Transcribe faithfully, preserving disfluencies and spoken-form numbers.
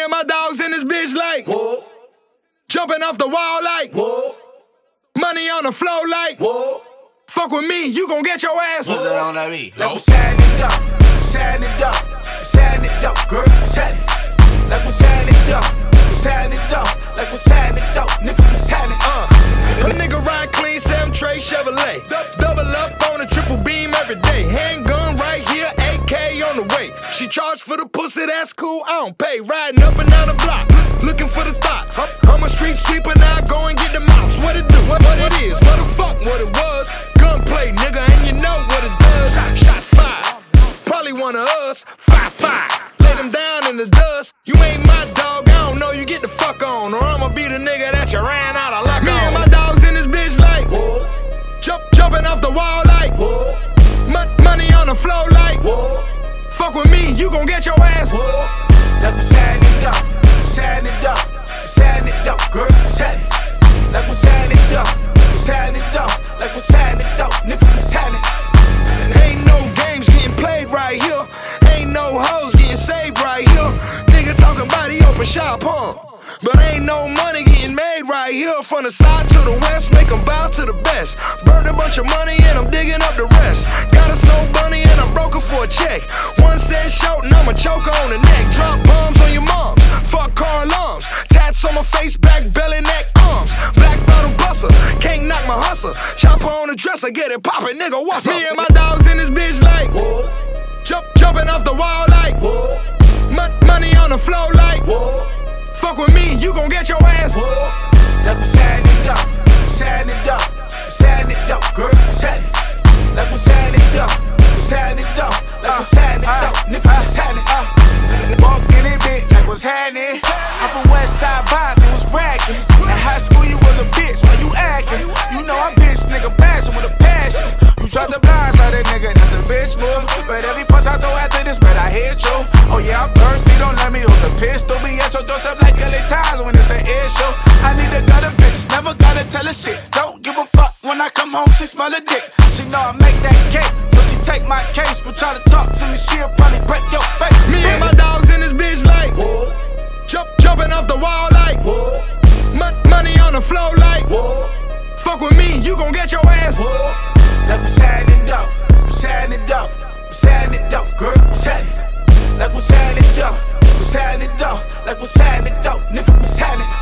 and my dogs in this bitch like, whoa, jumping off the wall like, whoa, money on the floor like, whoa. fuck with me, you gon' get your ass. What's that on that beat? Like we're setting it up, we're setting it up, we're setting it up, girl, we're setting it. Like we're setting it up, we're setting it up, like we're setting it up, nigga, we're setting it. Uh, a nigga ride clean, seven tray Chevrolet. Double up on a triple beam every day. Handgun right here, A K on the way. She charged for the pussy, that's cool, I don't pay. Riding up and down the block, looking for the thoughts. I'm a street sweeper, now go and get the mouse. What it do, what, what it is, what the fuck, what it was. Gunplay, nigga, and you know what it does. Shots fired, probably one of us. Five, five, lay them down in the dust. You ain't my dog, I don't know, you get the fuck on. Or I'ma be the nigga that you ran out of luck on. Me and my dogs in this bitch like, Whoa, jump, jumping off the wall like, whoa, mon- money on the floor like, whoa, fuck with me, you gon' get your ass. whoa. Like we're setting it up, we're setting it up, we're setting it up, girl, we're setting it. Like we're setting it up, we're setting it up, like we're setting it up, nigga, we're setting it. Ain't no games getting played right here. Ain't no hoes getting saved right here. Nigga talking about he open shop, huh? But ain't no money getting made right here. From the side to the west, make them bow to the best. Burned a bunch of money and I'm digging up the rest. Got a snow bunny and I'm broken for a check. One cent short and I'ma choke on the neck. Drop bombs on your moms, fuck car alarms. Tats on my face, back, belly, neck, arms. Black bottle buster, can't knock my hustle. Chopper on the dresser, get it poppin', nigga, what's up? Me and my dogs in this bitch like, Whoa, jump, jumping off the wall like, whoa, mon- money on the floor like, whoa, fuck with me, you gon' get your ass. whoa. Like we're setting it up, we're setting it up, we're setting it up, girl, we're setting it. Like we're setting it up, we're setting it up, like we're setting it up, nigga, we're setting it. Walk in it, bitch, like what's happening? I'm from West Side, Boston, was bragging. In high school, you was a bitch, why you acting? You know I'm bitch, nigga, bashing with a passion. You tried to blinds out that nigga, that's a bitch move. But every punch I throw after this, bet I hit you. Oh yeah, I'm thirsty, don't let me hold the pistol. Be at your doorstep like L A Times when it's an issue. I need a gutter bitch, never gotta tell her shit. Don't give a fuck when I come home, she smell a dick. She know I make that cake, so she take my case. But try to talk to me, she'll probably break your face. Me and my dogs in this bitch like, Whoa, jump, jumping off the wall like, whoa, mon- money on the floor like, whoa, fuck with me, you gon' get your ass. whoa. Like we're setting it up, we're setting it up, we're setting it up, girl, we're setting it. Like we're setting it up, we're setting it up, like we're setting it up, nigga, we're setting it.